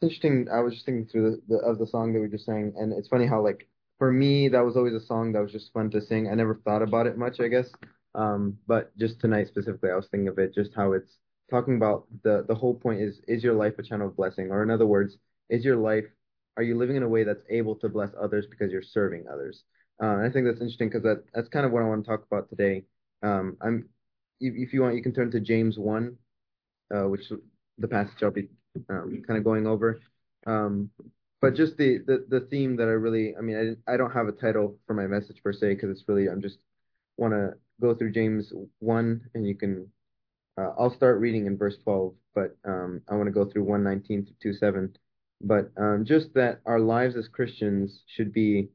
interesting. I was just thinking through the song that we just sang, and it's funny how like for me that was always a song that was just fun to sing. I never thought about it much, I guess. But just tonight specifically, I was thinking of it, just how it's talking about the whole point is your life a channel of blessing, or in other words, is your life are you living in a way that's able to bless others because you're serving others? And I think that's interesting because that's kind of what I want to talk about today. I'm if you want, you can turn to James 1, which the passage I'll be kind of going over. Um, but just the theme that I really, I mean, I don't have a title for my message per se because it's really, I'm just want to go through James 1 and you can, I'll start reading in verse 12, but I want to go through 1:19 to 2:7. But just that our lives as Christians should be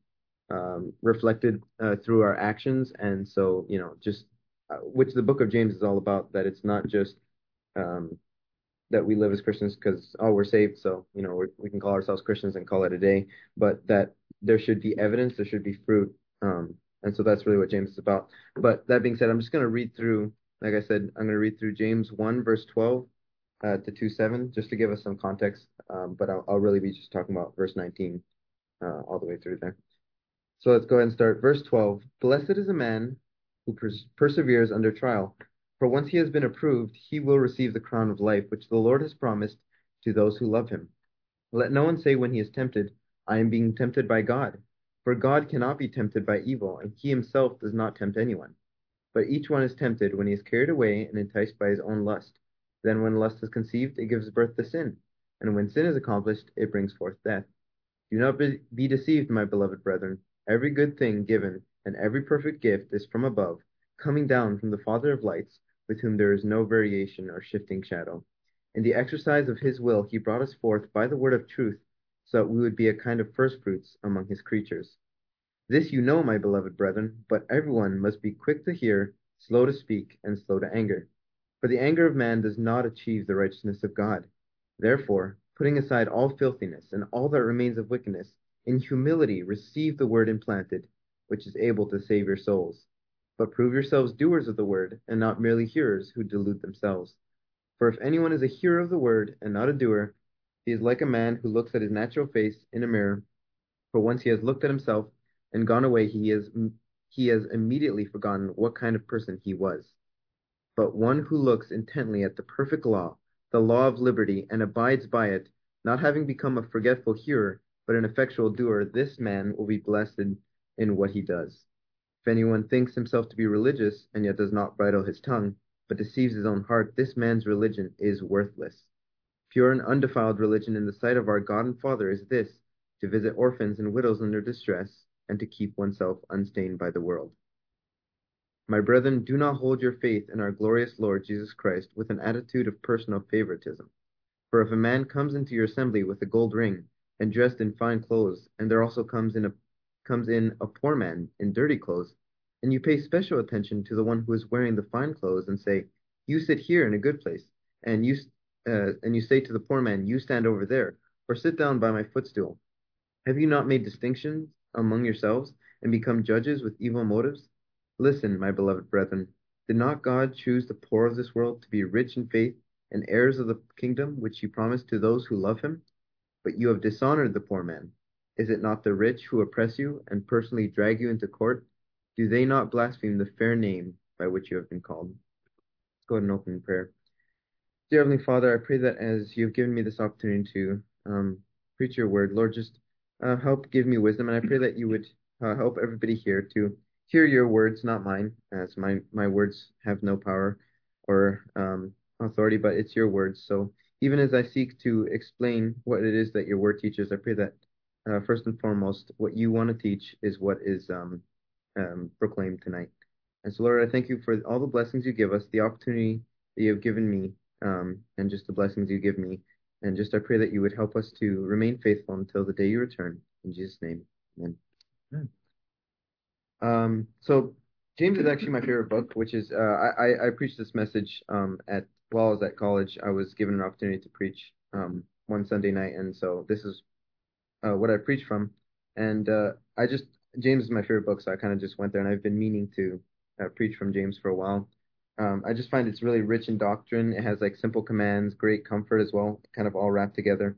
reflected through our actions. And so, just which the book of James is all about, that it's not just um, that we live as Christians because we're saved, so we can call ourselves Christians and call it a day, but that there should be evidence, there should be fruit, and so that's really what James is about. But that being said, I'm just going to read through, like I said, I'm going to read through James 1 verse 12 to 2:7 just to give us some context, but I'll really be just talking about verse 19 all the way through there. So let's go ahead and start. Verse 12. Blessed is a man who perseveres under trial, for once he has been approved, he will receive the crown of life, which the Lord has promised to those who love him. Let no one say when he is tempted, I am being tempted by God. For God cannot be tempted by evil, and he himself does not tempt anyone. But each one is tempted when he is carried away and enticed by his own lust. Then when lust is conceived, it gives birth to sin. And when sin is accomplished, it brings forth death. Do not be deceived, my beloved brethren. Every good thing given and every perfect gift is from above, coming down from the Father of lights, with whom there is no variation or shifting shadow. In the exercise of his will, he brought us forth by the word of truth, so that we would be a kind of firstfruits among his creatures. This you know, my beloved brethren, but everyone must be quick to hear, slow to speak, and slow to anger. For the anger of man does not achieve the righteousness of God. Therefore, putting aside all filthiness and all that remains of wickedness, in humility receive the word implanted, which is able to save your souls. But prove yourselves doers of the word, and not merely hearers who delude themselves. For if anyone is a hearer of the word and not a doer, he is like a man who looks at his natural face in a mirror. For once he has looked at himself and gone away, he has immediately forgotten what kind of person he was. But one who looks intently at the perfect law, the law of liberty, and abides by it, not having become a forgetful hearer, but an effectual doer, this man will be blessed in what he does. If anyone thinks himself to be religious, and yet does not bridle his tongue, but deceives his own heart, this man's religion is worthless. Pure and undefiled religion in the sight of our God and Father is this, to visit orphans and widows in their distress, and to keep oneself unstained by the world. My brethren, do not hold your faith in our glorious Lord Jesus Christ with an attitude of personal favoritism. For if a man comes into your assembly with a gold ring, and dressed in fine clothes, and there also comes in a poor man in dirty clothes, and you pay special attention to the one who is wearing the fine clothes, and say, "You sit here in a good place," and you say to the poor man, "You stand over there," or "Sit down by my footstool," have you not made distinctions among yourselves, and become judges with evil motives? Listen, my beloved brethren, did not God choose the poor of this world to be rich in faith and heirs of the kingdom which he promised to those who love him? But you have dishonored the poor man. Is it not the rich who oppress you and personally drag you into court? Do they not blaspheme the fair name by which you have been called? Let's go ahead and open in prayer. Dear Heavenly Father, I pray that as you have given me this opportunity to preach your word, Lord, just help give me wisdom. And I pray that you would help everybody here to hear your words, not mine, as my words have no power or authority, but it's your words. So even as I seek to explain what it is that your word teaches, I pray that first and foremost, what you want to teach is what is proclaimed tonight. And so, Lord, I thank you for all the blessings you give us, the opportunity that you have given me, and just the blessings you give me. And just I pray that you would help us to remain faithful until the day you return. In Jesus' name, amen. So James is actually my favorite book, which is I preached this message at while I was at college. I was given an opportunity to preach one Sunday night, and so this is what I preached from. And I just James is my favorite book, so I kind of just went there, and I've been meaning to preach from James for a while. I just find it's really rich in doctrine. It has like simple commands, great comfort as well, kind of all wrapped together.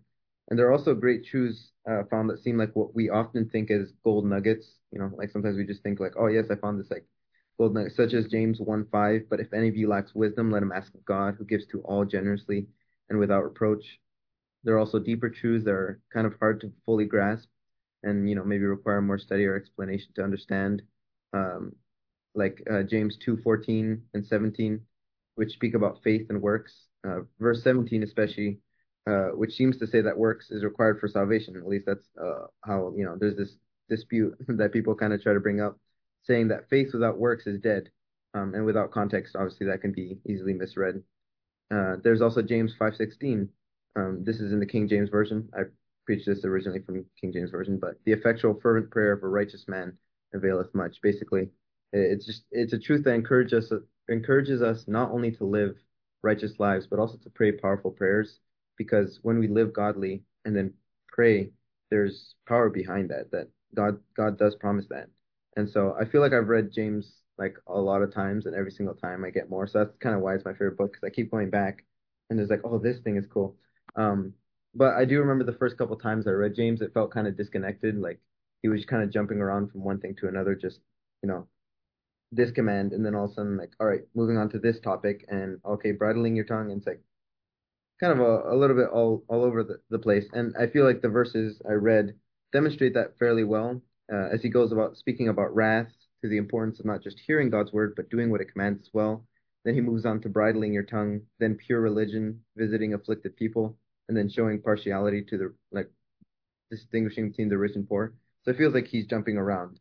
And there are also great truths found that seem like what we often think as gold nuggets. Like sometimes we just think like, oh yes, I found this like gold nugget, such as James 1:5. But if any of you lacks wisdom, let him ask of God, who gives to all generously and without reproach. There are also deeper truths that are kind of hard to fully grasp and maybe require more study or explanation to understand. Um, like James 2:14 and 17, which speak about faith and works. Verse 17 especially, which seems to say that works is required for salvation. At least that's how, there's this dispute that people kind of try to bring up, saying that faith without works is dead. And without context, obviously that can be easily misread. There's also James 5:16. This is in the King James Version. I preached this originally from King James Version, but the effectual fervent prayer of a righteous man availeth much. Basically, it's a truth that encourages us not only to live righteous lives, but also to pray powerful prayers. Because when we live godly and then pray, there's power behind that. That God does promise that. And so I feel like I've read James like a lot of times, and every single time I get more. So that's kind of why it's my favorite book because I keep going back, and there's like, oh, this thing is cool. Um, but I do remember the first couple times I read James, it felt kind of disconnected. Like he was kind of jumping around from one thing to another, just you know, this command, and then all of a sudden, like, all right, moving on to this topic, and okay, bridling your tongue, and it's like kind of a little bit all over the place. And I feel like the verses I read demonstrate that fairly well as he goes about speaking about wrath to the importance of not just hearing God's word, but doing what it commands as well. Then he moves on to bridling your tongue, then pure religion, visiting afflicted people, and then showing partiality to the like distinguishing between the rich and poor. So it feels like he's jumping around.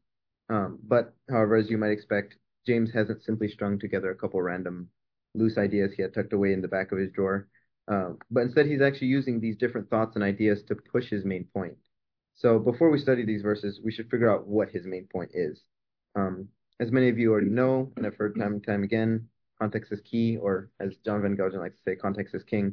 But however, as you might expect, James hasn't simply strung together a couple random loose ideas he had tucked away in the back of his drawer. But instead, he's actually using these different thoughts and ideas to push his main point. So before we study these verses, we should figure out what his main point is. Um, as many of you already know, and I've heard time and time again, context is key, or as John Van Gelgen likes to say, context is king.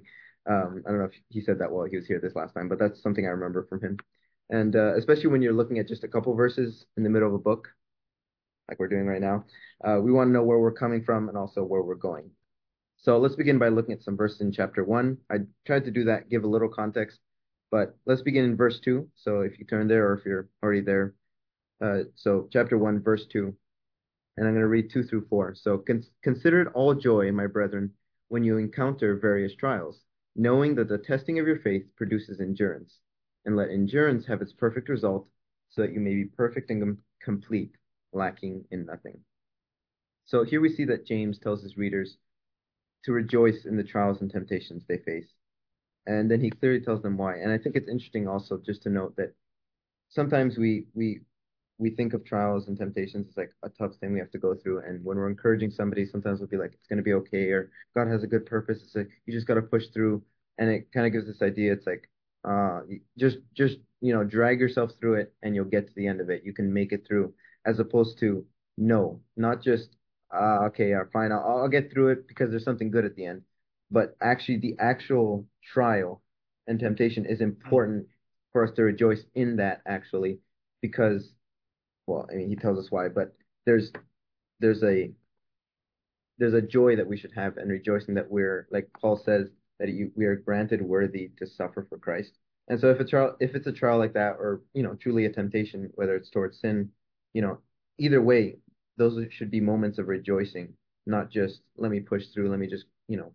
I don't know if he said that while he was here this last time, but that's something I remember from him. And especially when you're looking at just a couple verses in the middle of a book, like we're doing right now, we want to know where we're coming from and also where we're going. So let's begin by looking at some verses in chapter 1. I tried to do that, give a little context, but let's begin in verse 2. So if you turn there or if you're already there, so chapter 1, verse 2, and I'm going to read 2 through 4. So consider it all joy, my brethren, when you encounter various trials, knowing that the testing of your faith produces endurance. And let endurance have its perfect result, so that you may be perfect and complete, lacking in nothing. So here we see that James tells his readers to rejoice in the trials and temptations they face. And then he clearly tells them why. And I think it's interesting also just to note that sometimes we think of trials and temptations as like a tough thing we have to go through. And when we're encouraging somebody, sometimes we'll be like, it's going to be okay, or God has a good purpose. It's like, you just got to push through. And it kind of gives this idea. It's like, just, drag yourself through it and you'll get to the end of it. You can make it through, as opposed to no, not just, okay, fine, I'll get through it because there's something good at the end. But actually, the actual trial and temptation is important for us to rejoice in that actually, because well, I mean, he tells us why, but there's there's a there's a joy that we should have and rejoicing that we're like Paul says that we are granted worthy to suffer for Christ. And so if it's a trial like that, or truly a temptation, whether it's towards sin, you know, either way, those should be moments of rejoicing, not just let me push through, let me just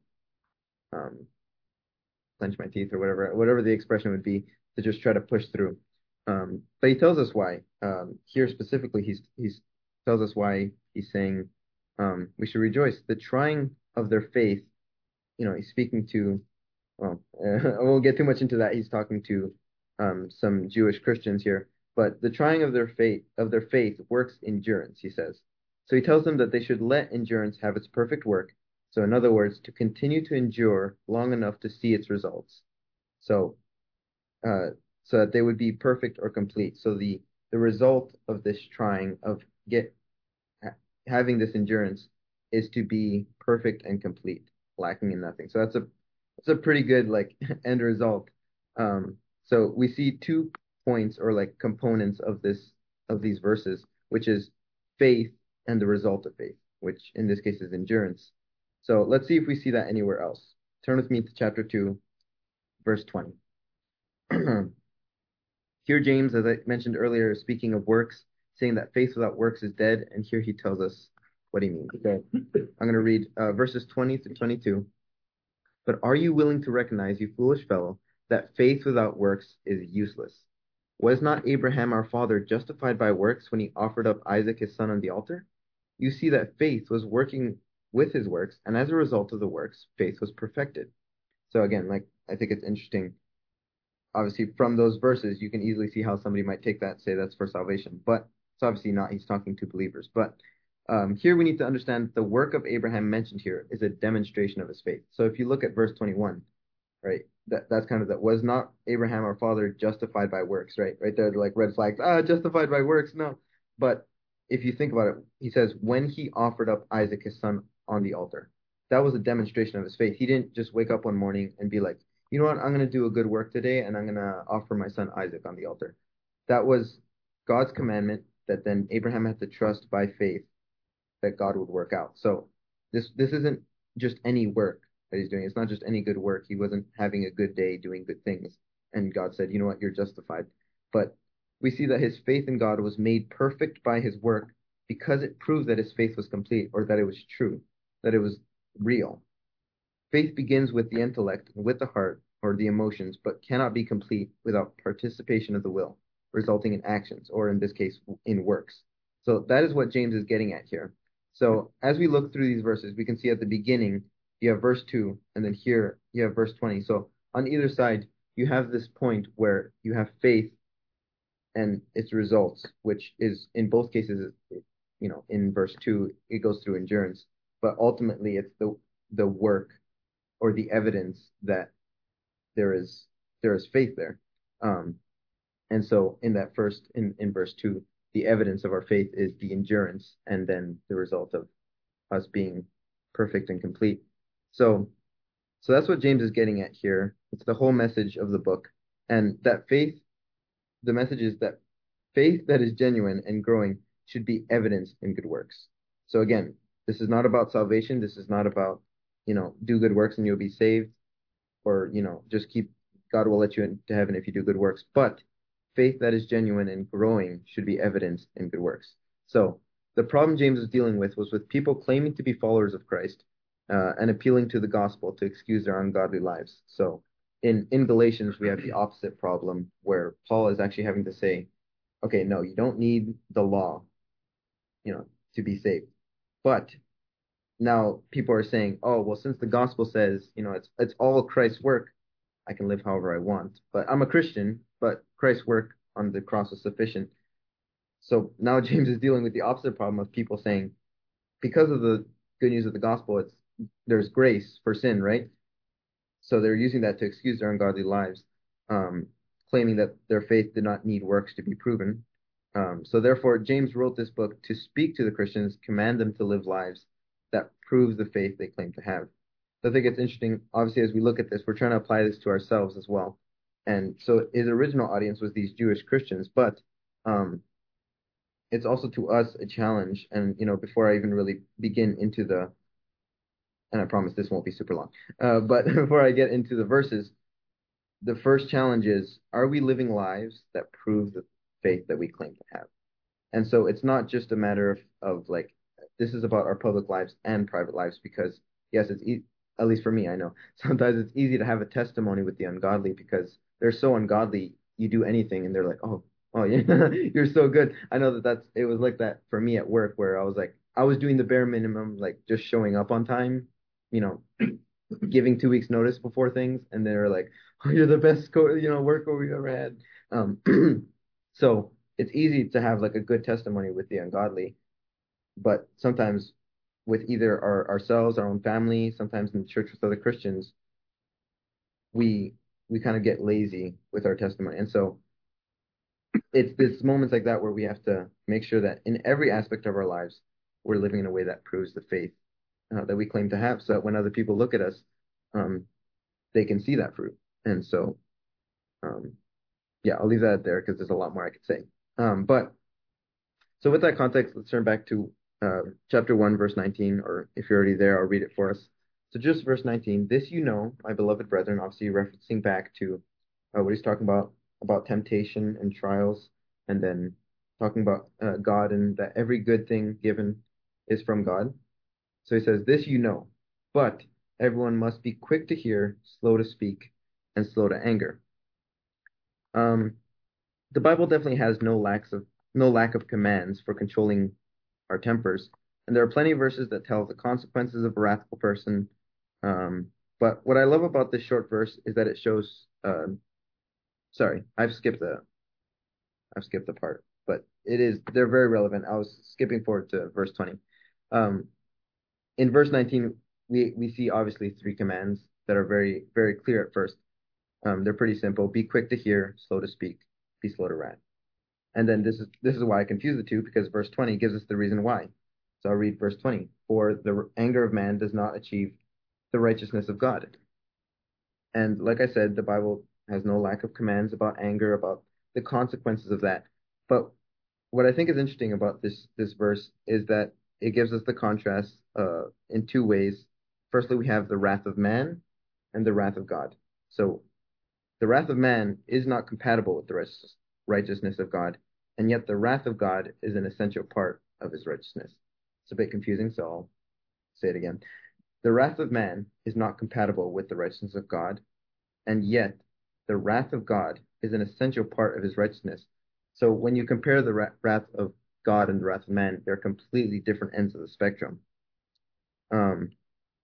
um, clench my teeth or whatever the expression would be to just try to push through. But he tells us why. Here specifically, he's tells us why he's saying we should rejoice. The trying of their faith, he's speaking to, well, I won't get too much into that. He's talking to some Jewish Christians here, but the trying of their faith works endurance, he says. So he tells them that they should let endurance have its perfect work. So in other words, to continue to endure long enough to see its results. So uh, so that they would be perfect or complete. So the result of this trying of get having this endurance is to be perfect and complete, lacking in nothing. So that's a pretty good like end result. So we see 2 points or like components of these verses, which is faith and the result of faith, which in this case is endurance. So let's see if we see that anywhere else. Turn with me to chapter 2, verse 20. Here, James, as I mentioned earlier, speaking of works, saying that faith without works is dead, and here he tells us what he means. Okay, I'm going to read verses 20 to 22. But are you willing to recognize, you foolish fellow, that faith without works is useless? Was not Abraham our father justified by works when he offered up Isaac his son on the altar? You see that faith was working with his works, and as a result of the works, faith was perfected. So again, like I think it's interesting. Obviously, from those verses, you can easily see how somebody might take that, say that's for salvation, but it's obviously not. He's talking to believers. But here we need to understand the work of Abraham mentioned here is a demonstration of his faith. So if you look at verse 21, right, that's kind of that was not Abraham our father justified by works, right? Right there, like red flags. Justified by works, no. But if you think about it, he says when he offered up Isaac his son on the altar, that was a demonstration of his faith. He didn't just wake up one morning and be like, you know what, I'm going to do a good work today and I'm going to offer my son Isaac on the altar. That was God's commandment that then Abraham had to trust by faith that God would work out. So this isn't just any work that he's doing. It's not just any good work. He wasn't having a good day doing good things. And God said, you know what, you're justified. But we see that his faith in God was made perfect by his work because it proved that his faith was complete or that it was true, that it was real. Faith begins with the intellect and with the heart or the emotions, but cannot be complete without participation of the will, resulting in actions, or in this case, in works. So that is what James is getting at here. So as we look through these verses, we can see at the beginning, you have verse 2, and then here you have verse 20. So on either side, you have this point where you have faith and its results, which is in both cases, in verse 2, it goes through endurance, but ultimately it's the work or the evidence that there is faith there. Um, and so in that first in verse 2, the evidence of our faith is the endurance and then the result of us being perfect and complete. So that's what James is getting at here. It's the whole message of the book. And that faith, the message is that faith that is genuine and growing should be evidenced in good works. So again, this is not about salvation. This is not about, do good works and you'll be saved, or, just God will let you into heaven if you do good works. But faith that is genuine and growing should be evidenced in good works. So the problem James was dealing with was with people claiming to be followers of Christ and appealing to the gospel to excuse their ungodly lives. So in Galatians, we have the opposite problem where Paul is actually having to say, okay, no, you don't need the law, to be saved. But now people are saying, oh, well, since the gospel says, it's all Christ's work, I can live however I want. But I'm a Christian, but Christ's work on the cross was sufficient. So now James is dealing with the opposite problem of people saying, because of the good news of the gospel, there's grace for sin, right? So they're using that to excuse their ungodly lives, claiming that their faith did not need works to be proven. So therefore, James wrote this book to speak to the Christians, command them to live lives that prove the faith they claim to have. So I think it's interesting. Obviously, as we look at this, we're trying to apply this to ourselves as well. And so his original audience was these Jewish Christians, but it's also to us a challenge. And before I even really begin into and I promise this won't be super long, but before I get into the verses, the first challenge is: are we living lives that prove the faith that we claim to have? And so it's not just a matter of like, this is about our public lives and private lives, because yes, at least for me, I know sometimes it's easy to have a testimony with the ungodly because they're so ungodly. You do anything and they're like, oh yeah, you're so good. I know it was like that for me at work, where I was like, I was doing the bare minimum, like just showing up on time, you know, giving 2 weeks notice before things, and they're like, "Oh, you're the best worker we've ever had." So it's easy to have like a good testimony with the ungodly, but sometimes with either ourselves, our own family, sometimes in the church with other Christians, we kind of get lazy with our testimony, and so it's moments like that where we have to make sure that in every aspect of our lives, we're living in a way that proves the faith that we claim to have, so that when other people look at us, um, they can see that fruit. And so, um, yeah, I'll leave that there because there's a lot more I could say. But so with that context, let's turn back to chapter 1, verse 19, or if you're already there, I'll read it for us. So just verse 19, this my beloved brethren, obviously referencing back to where he's talking about temptation and trials, and then talking about God and that every good thing given is from God. So he says, "This you know, but everyone must be quick to hear, slow to speak, and slow to anger." Um, the Bible definitely has no lack of commands for controlling our tempers, and there are plenty of verses that tell the consequences of a wrathful person. Um, but what I love about this short verse is that it shows. Sorry, I've skipped the part, but they're very relevant. I was skipping forward to verse 20. Um, in verse 19, we see obviously three commands that are very, very clear at first. They're pretty simple. Be quick to hear, slow to speak, be slow to wrath. And then this is why I confuse the two, because verse 20 gives us the reason why. So I'll read verse 20. For the anger of man does not achieve the righteousness of God. And like I said, the Bible has no lack of commands about anger, about the consequences of that. But what I think is interesting about this verse is that it gives us the contrast in two ways. Firstly, we have the wrath of man and the wrath of God. So the wrath of man is not compatible with the righteousness of God, and yet the wrath of God is an essential part of his righteousness. It's a bit confusing, so I'll say it again. The wrath of man is not compatible with the righteousness of God, and yet the wrath of God is an essential part of his righteousness. So when you compare the wrath of God and the wrath of man, they're completely different ends of the spectrum. Um,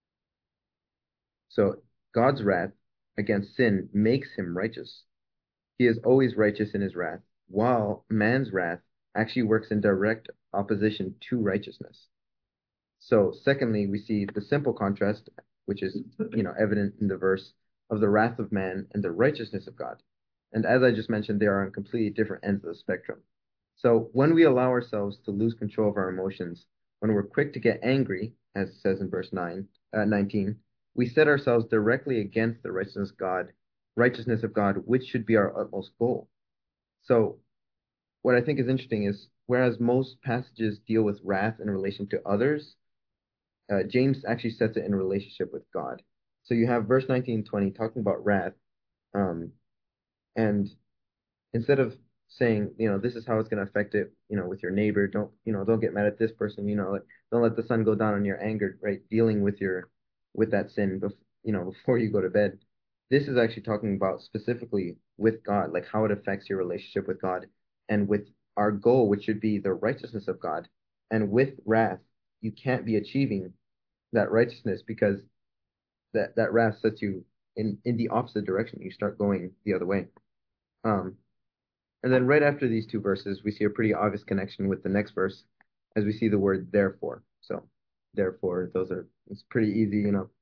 so God's wrath against sin makes him righteous. He is always righteous in his wrath, while man's wrath actually works in direct opposition to righteousness. So, secondly, we see the simple contrast, which is, evident in the verse of the wrath of man and the righteousness of God. And as I just mentioned, they are on completely different ends of the spectrum. So, when we allow ourselves to lose control of our emotions, when we're quick to get angry, as it says in verse 19, we set ourselves directly against the righteousness of God, which should be our utmost goal. So, what I think is interesting is whereas most passages deal with wrath in relation to others, James actually sets it in a relationship with God. So you have verse 19 and 20 talking about wrath. Um, and instead of saying, this is how it's going to affect it, with your neighbor, don't get mad at this person, like, don't let the sun go down on your anger, right? Dealing with that sin, before you go to bed. This is actually talking about specifically with God, like how it affects your relationship with God and with our goal, which should be the righteousness of God. And with wrath, you can't be achieving that righteousness because that wrath sets you in the opposite direction. You start going the other way. Um, and then right after these two verses, we see a pretty obvious connection with the next verse as we see the word therefore. So therefore, it's pretty easy,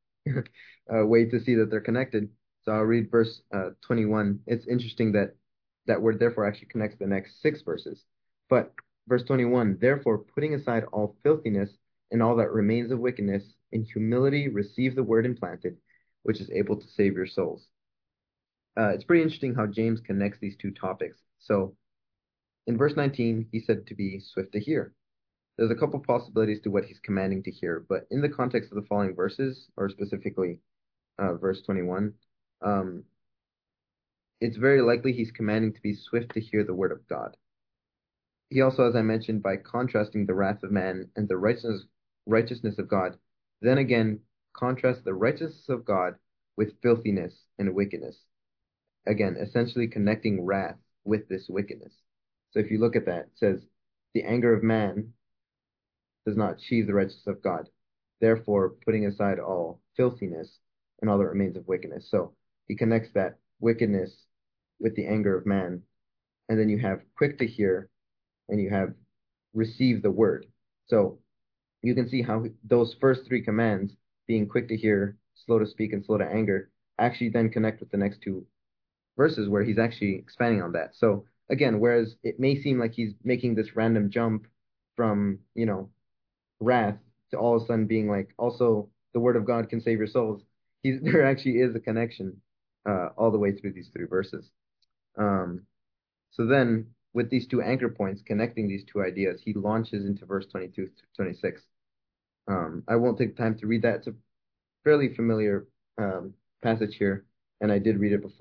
way to see that they're connected. So I'll read verse 21. It's interesting that that word therefore actually connects the next six verses. But verse 21, therefore, putting aside all filthiness and all that remains of wickedness, in humility receive the word implanted, which is able to save your souls. It's pretty interesting how James connects these two topics. So in verse 19, he said to be swift to hear. There's a couple possibilities to what he's commanding to hear, but in the context of the following verses, or specifically verse 21, um, it's very likely he's commanding to be swift to hear the word of God. He also, as I mentioned, by contrasting the wrath of man and the righteousness of God, then again contrast the righteousness of God with filthiness and wickedness. Again, essentially connecting wrath with this wickedness. So if you look at that, it says, the anger of man does not achieve the righteousness of God, therefore putting aside all filthiness and all that remains of wickedness. So he connects that wickedness with the anger of man, and then you have quick to hear and you have receive the word. So you can see how those first three commands, being quick to hear, slow to speak, and slow to anger, actually then connect with the next two verses where he's actually expanding on that. So again, whereas it may seem like he's making this random jump from, wrath to all of a sudden being like, also the word of God can save your souls. There actually is a connection all the way through these three verses. Um, so then with these two anchor points connecting these two ideas, he launches into verse 22 to 26. I won't take time to read that. It's a fairly familiar passage here, and I did read it before.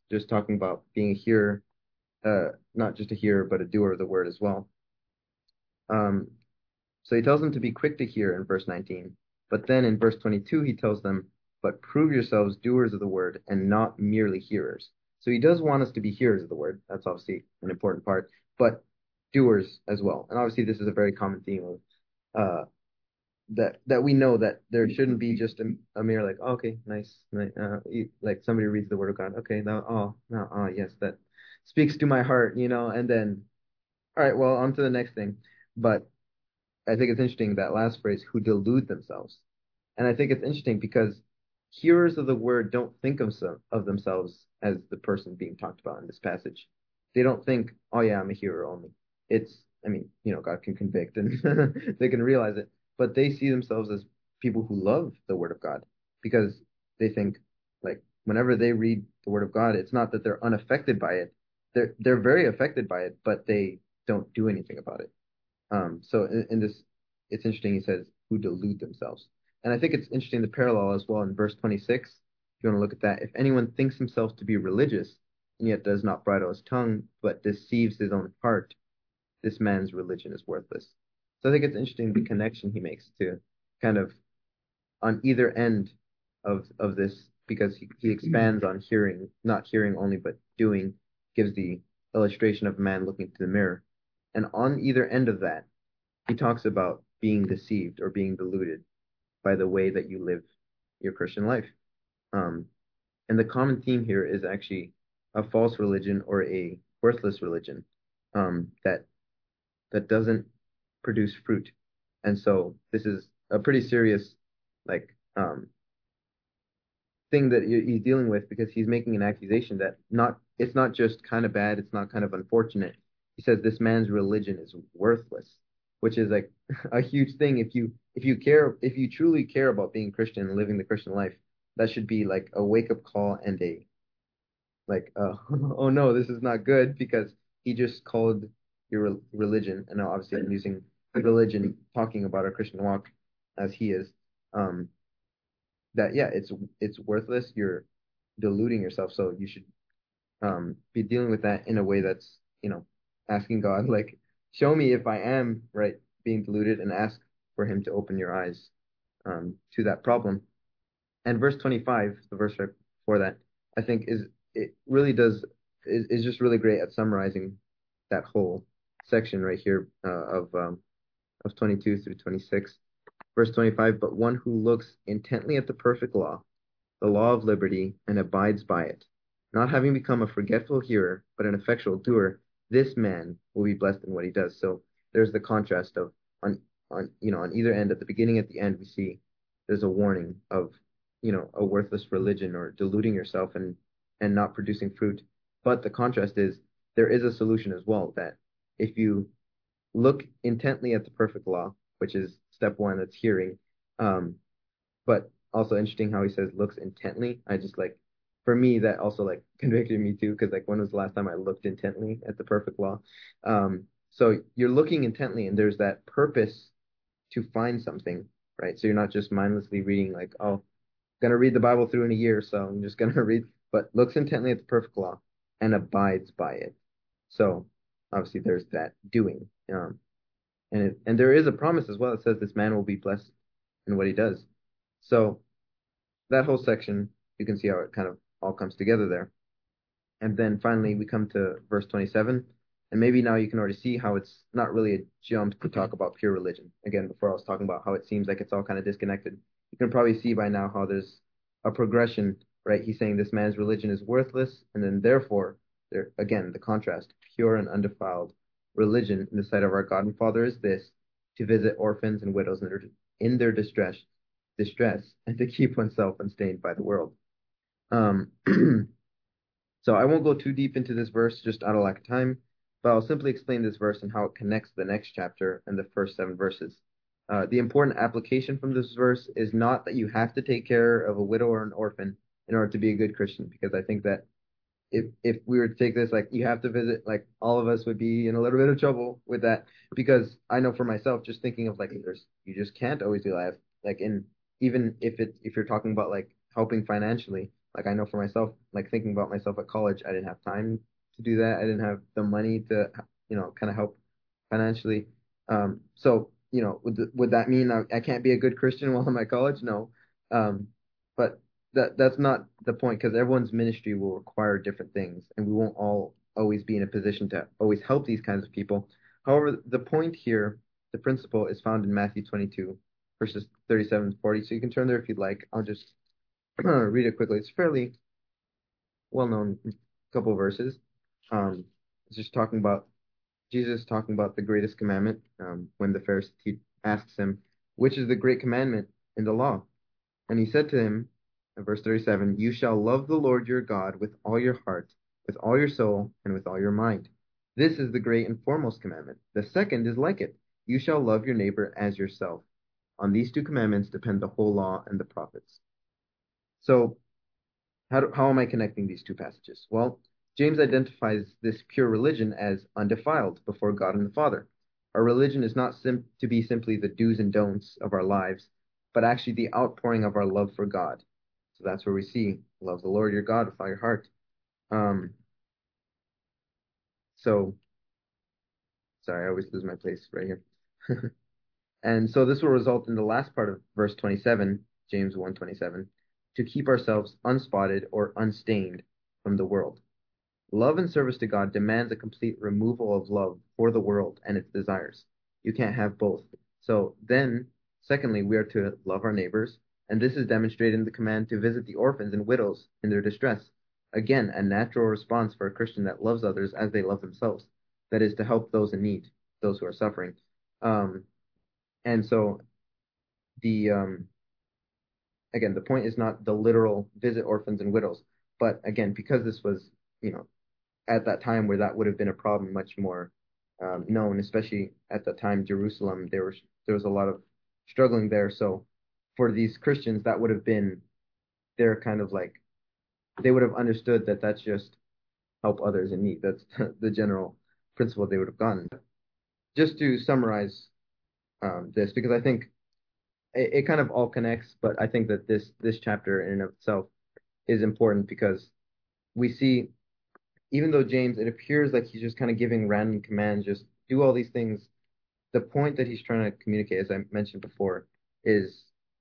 just talking about being a hearer, not just a hearer, but a doer of the word as well. Um, so he tells them to be quick to hear in verse 19. But then in verse 22, he tells them, but prove yourselves doers of the word and not merely hearers. So he does want us to be hearers of the word. That's obviously an important part, but doers as well. And obviously, this is a very common theme of that we know that there shouldn't be just a mere like, oh, okay, nice, nice like somebody reads the word of God. Okay, now, oh, no, oh, yes, that speaks to my heart, and then, all right, well, on to the next thing. But I think it's interesting that last phrase, who delude themselves. And I think it's interesting because hearers of the word don't think of themselves as the person being talked about in this passage. They don't think, oh yeah, I'm a hearer only. I mean, God can convict and they can realize it, but they see themselves as people who love the word of God because they think like whenever they read the word of God, it's not that they're unaffected by it. They're very affected by it, but they don't do anything about it. So in this, it's interesting. He says, who delude themselves. And I think it's interesting the parallel as well in verse 26. If you want to look at that, if anyone thinks himself to be religious and yet does not bridle his tongue, but deceives his own heart, this man's religion is worthless. So I think it's interesting the connection he makes to kind of on either end of this, because he expands on hearing, not hearing only, but doing, gives the illustration of a man looking into the mirror. And on either end of that, he talks about being deceived or being deluded by the way that you live your Christian life. Um, and the common theme here is actually a false religion or a worthless religion that doesn't produce fruit. And so this is a pretty serious like thing that he's dealing with because he's making an accusation that not it's not just kind of bad, it's not kind of unfortunate. He says this man's religion is worthless, which is like a huge thing. If you truly care about being Christian and living the Christian life, that should be like a wake up call and a like oh no, this is not good because he just called your religion, and now obviously I'm using religion talking about our Christian walk as he is. Um, that yeah, it's worthless. You're deluding yourself, so you should be dealing with that in a way that's asking God like, show me if I am right being deluded, and ask for Him to open your eyes to that problem. And verse 25, the verse right before that, I think it really does is just really great at summarizing that whole section right here of 22 through 26. Verse 25, but one who looks intently at the perfect law, the law of liberty, and abides by it, not having become a forgetful hearer, but an effectual doer, this man will be blessed in what he does. So there's the contrast of on either end, at the beginning, at the end, we see there's a warning of a worthless religion or deluding yourself and not producing fruit. But the contrast is there is a solution as well, that if you look intently at the perfect law, which is step one, that's hearing. But also interesting how he says looks intently. I just like, for me, that also like convicted me too, because like when was the last time I looked intently at the perfect law? So you're looking intently, and there's that purpose to find something, right? So you're not just mindlessly reading like, oh, gonna read the Bible through in a year, so I'm just gonna read, but looks intently at the perfect law and abides by it. So obviously there's that doing. And there is a promise as well that says this man will be blessed in what he does. So that whole section, you can see how it kind of all comes together there. And then finally we come to verse 27. And maybe now you can already see how it's not really a jump to talk about pure religion. Again, before I was talking about how it seems like it's all kind of disconnected. You can probably see by now how there's a progression, right? He's saying this man's religion is worthless, and then therefore, there again, the contrast, pure and undefiled religion in the sight of our God and Father is this, to visit orphans and widows in their distress, and to keep oneself unstained by the world. Um, so I won't go too deep into this verse just out of lack of time, but I'll simply explain this verse and how it connects to the next chapter and the first 7 verses. The important application from this verse is not that you have to take care of a widow or an orphan in order to be a good Christian, because I think that if we were to take this, like you have to visit, like all of us would be in a little bit of trouble with that, because I know for myself, just thinking of like you just can't always do life, like in even if you're talking about like helping financially, Like I know for myself, like thinking about myself at college, I didn't have time to do that. I didn't have the money to, kind of help financially. So, would that mean I can't be a good Christian while I'm at college? No. But that's not the point because everyone's ministry will require different things, and we won't all always be in a position to always help these kinds of people. However, the point here, the principle is found in Matthew 22, verses 37 to 40. So you can turn there if you'd like. I'll just read it quickly. It's fairly well-known couple of verses. It's just talking about Jesus talking about the greatest commandment. When the Pharisee asks him, "Which is the great commandment in the law?" And he said to him, in verse 37, "You shall love the Lord your God with all your heart, with all your soul, and with all your mind. This is the great and foremost commandment. The second is like it. You shall love your neighbor as yourself. On these two commandments depend the whole law and the prophets." So how am I connecting these two passages? Well, James identifies this pure religion as undefiled before God and the Father. Our religion is not to be simply the do's and don'ts of our lives, but actually the outpouring of our love for God. So that's where we see love the Lord your God with all your heart. Um, so sorry, I always lose my place right here. And so this will result in the last part of verse 27, James 1:27, to keep ourselves unspotted or unstained from the world. Love and service to God demands a complete removal of love for the world and its desires. You can't have both. So then, secondly, we are to love our neighbors, and this is demonstrated in the command to visit the orphans and widows in their distress. Again, a natural response for a Christian that loves others as they love themselves. That is to help those in need, those who are suffering. Um, and so the again, the point is not the literal visit orphans and widows, but again, because this was, you know, at that time where that would have been a problem much more known, especially at the time Jerusalem, there was a lot of struggling there. So for these Christians, that would have been their kind of like they would have understood that that's just help others in need. That's the general principle they would have gotten. Just to summarize this, because I think it kind of all connects, but I think that this chapter in and of itself is important because we see even though James, it appears like he's just kind of giving random commands, just do all these things. The point that he's trying to communicate, as I mentioned before, is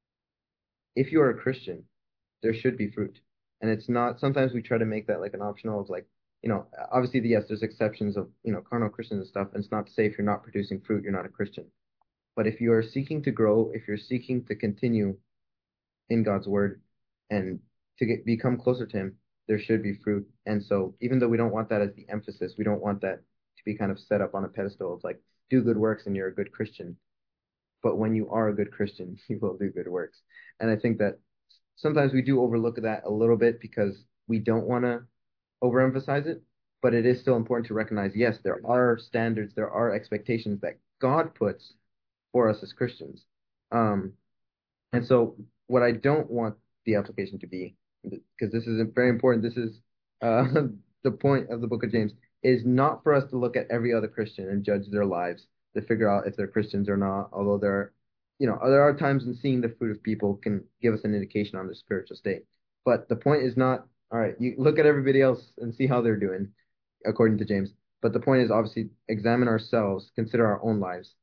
if you are a Christian, there should be fruit. And it's not, sometimes we try to make that like an optional of like, obviously, yes, there's exceptions of, carnal Christians and stuff. And it's not to say if you're not producing fruit, you're not a Christian. But if you are seeking to grow, if you're seeking to continue in God's word and become closer to him, there should be fruit. And so even though we don't want that as the emphasis, we don't want that to be kind of set up on a pedestal of like, do good works and you're a good Christian. But when you are a good Christian, you will do good works. And I think that sometimes we do overlook that a little bit because we don't want to overemphasize it. But it is still important to recognize, yes, there are standards, there are expectations that God puts for us as Christians. Um, and so what I don't want the application to be, because this is very important, this is uh, the point of the book of James, is not for us to look at every other Christian and judge their lives to figure out if they're Christians or not, although there are times when seeing the fruit of people can give us an indication on their spiritual state. But the point is not, all right, you look at everybody else and see how they're doing, according to James. But the point is obviously examine ourselves, consider our own lives.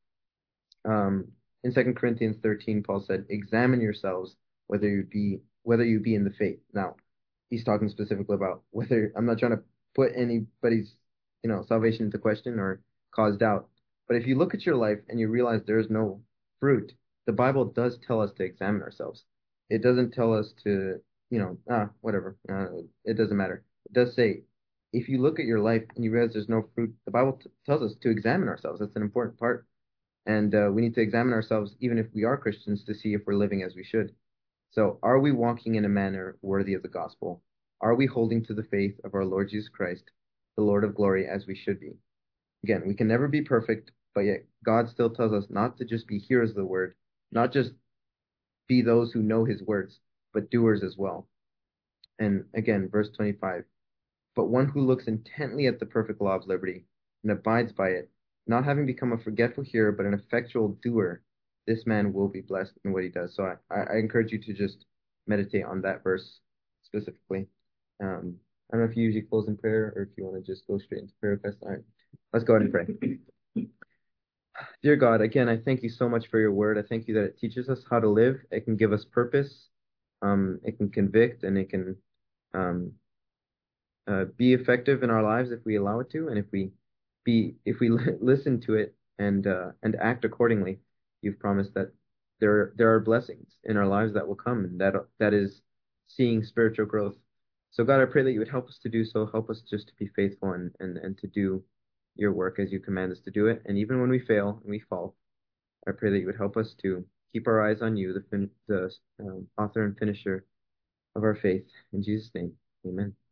In 2 Corinthians 13, Paul said, "Examine yourselves whether you be in the faith." Now, he's talking specifically about whether I'm not trying to put anybody's salvation into question or cause doubt. But if you look at your life and you realize there is no fruit, the Bible does tell us to examine ourselves. It doesn't tell us to, whatever. It doesn't matter. It does say, if you look at your life and you realize there's no fruit, the Bible tells us to examine ourselves. That's an important part. And we need to examine ourselves, even if we are Christians, to see if we're living as we should. So, are we walking in a manner worthy of the gospel? Are we holding to the faith of our Lord Jesus Christ, the Lord of glory, as we should be? Again, we can never be perfect, but yet God still tells us not to just be hearers of the word, not just be those who know his words, but doers as well. And again, verse 25, but one who looks intently at the perfect law of liberty and abides by it, not having become a forgetful hearer, but an effectual doer, this man will be blessed in what he does. So I encourage you to just meditate on that verse specifically. I don't know if you usually close in prayer or if you want to just go straight into prayer request. All right, let's go ahead and pray. Dear God, again, I thank you so much for your word. I thank you that it teaches us how to live. It can give us purpose. It can convict and it can um, be effective in our lives if we allow it to, and if we listen to it and act accordingly. You've promised that there are blessings in our lives that will come, and that is seeing spiritual growth. So God, I pray that you would help us to do so. Help us just to be faithful and to do your work as you command us to do it. And even when we fail and we fall, I pray that you would help us to keep our eyes on you, the author and finisher of our faith. In Jesus' name, amen.